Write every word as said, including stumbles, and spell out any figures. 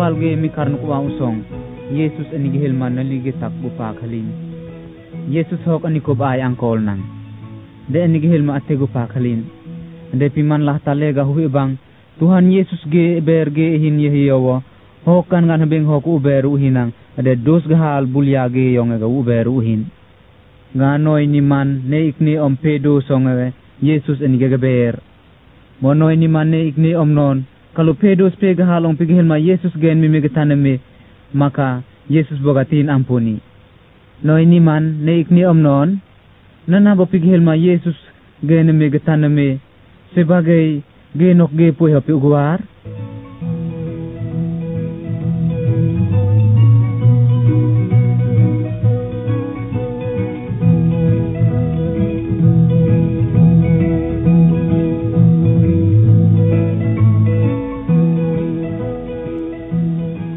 walge mi karnu ko usong Yesus ani gihilman nalige takbu pa khalin Yesus hok ani ko bay angkol nang de ani gihilma atego pa khalin de piman lah talega hu bang Tuhan Yesus ge berge hin yehiyawa hokan ngan beng hok uberu hinang ade dos gahal bulyage yong ga uberu hin nganoy ni man ne ikni om pedo songe Yesus ani ge ber monoy ni man ne ikni om non kalau pedo spe gahal ong pigihil ma Yesus gen mi megataname maka Yesus bogatin ampuni noy ni man ne ikni om non nana bo pigihil ma Yesus gen mi megataname sebagai genok ge puy hapi ugwar